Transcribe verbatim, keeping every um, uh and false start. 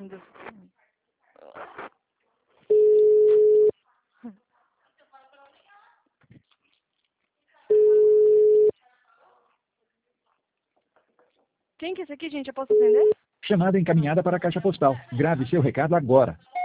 Quem que é esse aqui, gente? Eu posso atender? Chamada encaminhada para a caixa postal. Grave seu recado agora.